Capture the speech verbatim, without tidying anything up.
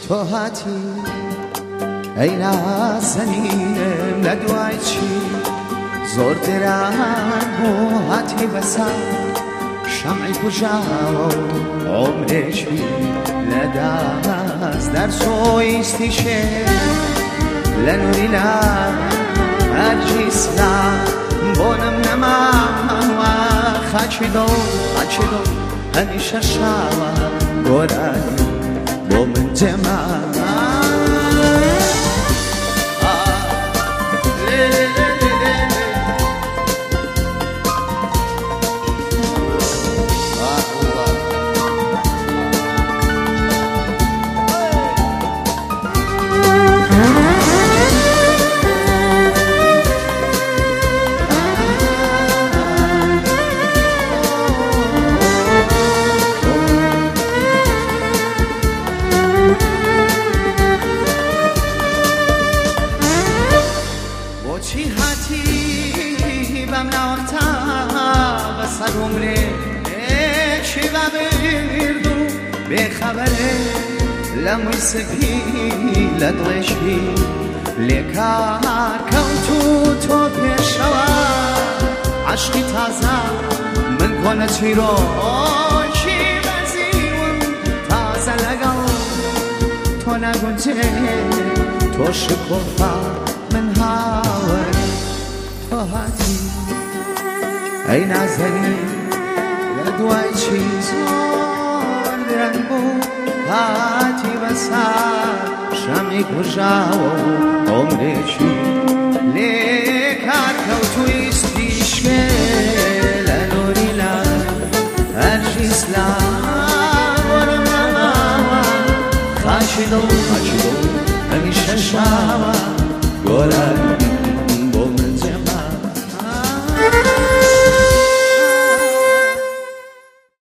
تۆ هاتی ئەی نازەنینم لە دوای چی زۆر دران بوو هاتی بەسەر شەمعی کوژاوە و عومرێکی لەدەست دەرسۆیستی شێر لە نووری لە هەرگیز لا بۆنم نەماوە خاچی دڵ خاچی دڵ هەمیشە شاوە گۆرانی بۆ من جێما چی هاتی بم ناختا بسر عمره چی ببردو بخبره لموی سپی لدوشی لکار کوتو تو پیشوا عشقی تازه من کنه چی رو چی بزیون تازه لگو تو نگونجه تو شکوفا من هاوری تو هاتی ای نازنی لدوای چی زور درنگ بود هاتی بسر شمی کجاو عمرشی لیکار کوتویستیش که لنوری لن هرچیز لن ورم نماوا خاشی دو خاشی دو همیشه شاوا گلن